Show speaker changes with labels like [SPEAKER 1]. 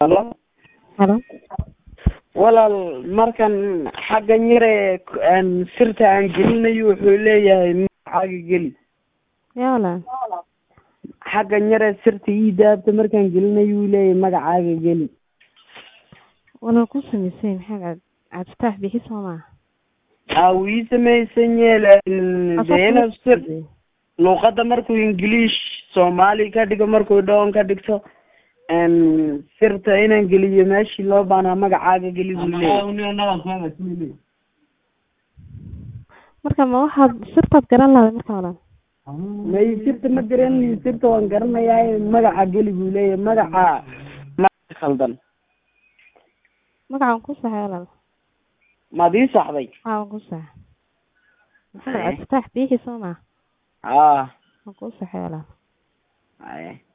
[SPEAKER 1] Halo.
[SPEAKER 2] Halo.
[SPEAKER 1] Walaal markan xaggan yare aan sirta aan gelinayo wuxuu leeyahay magacaaga geli.
[SPEAKER 2] Yaa walaal.
[SPEAKER 1] Xaggan yare sirta ii daabta markaan gelinayo wuu leeyahay magacaaga geli.
[SPEAKER 2] Walaal ku sameysay maxay cabditax bixi Soomaa.
[SPEAKER 1] Wii samaysan yeelan sir luqadda markuu English Soomaali ka dhigo markuu doon ka dhigto sirta inaan geliyo meeshii loo baahnaa magacaaga geli buu leeyahay.
[SPEAKER 2] Marka ma waxaad sirtaad garan lahayd marka walaal.
[SPEAKER 1] May sirta ma garanayo, sirta waan garanayaa magaca geli buu leeyahay. Magaca ma khaldan.
[SPEAKER 2] Magacaan ku saxay walaal.
[SPEAKER 1] Maad ii saxday?
[SPEAKER 2] Waan ku saxay. Maxay cabditax bixi Soomaa.
[SPEAKER 1] Waan
[SPEAKER 2] ku saxay walaal.